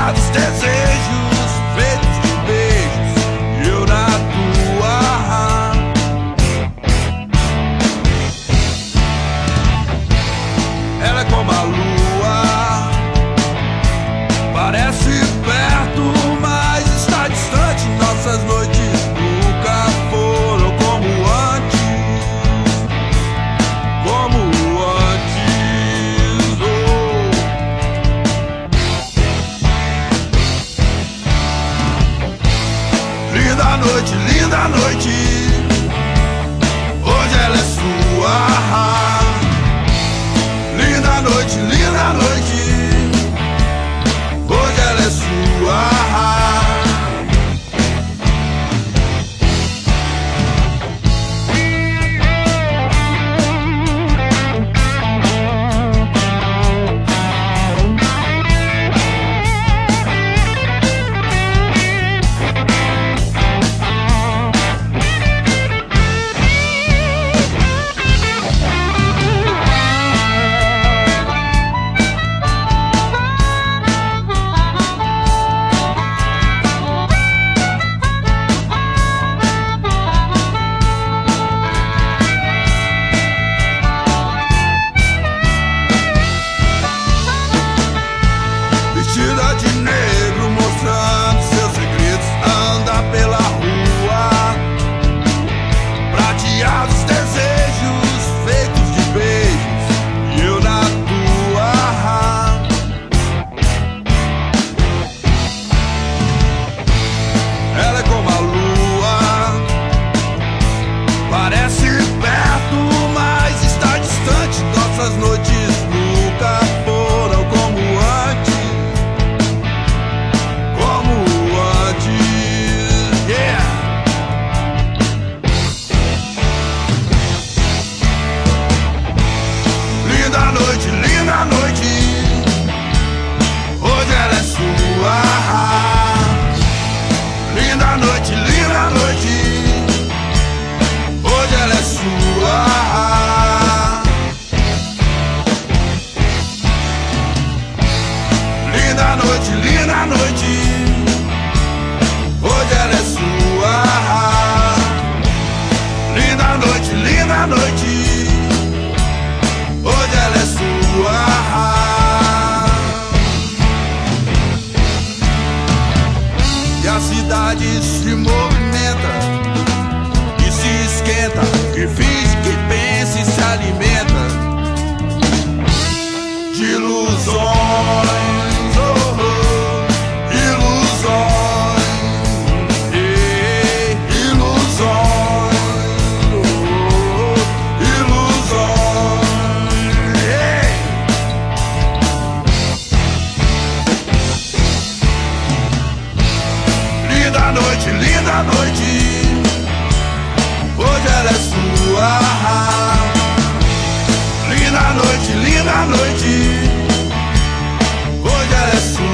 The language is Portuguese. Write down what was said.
prateados desejos feitos de beijos, e eu na tua. Ela é como a lua, parece perto, mas está distante. Nossas noites nunca foram como antes, como antes. Oh. Linda noite, linda noite, hoje ela é sua. Linda noite, linda noite, hoje ela é sua. Vestida de negro, mostrando seus segredos, anda pela rua. Prateados desejos feitos de beijos, e eu na tua. Ela é como a lua, parece perto, mas está distante. Nossas noites nunca foram como antes. Linda noite, linda noite, hoje ela é sua. Linda noite, linda noite, hoje ela é sua. Linda noite, linda noite, hoje ela é sua. Linda noite, linda noite, hoje ela é sua. E a cidade se movimenta e se esquenta, que finge que pensa e se alimenta de ilusões. Oh, oh, ilusões, ilusões, oh, ilusões. Linda noite, linda noite, hoje ela é sua. Linda noite, hoje ela é sua.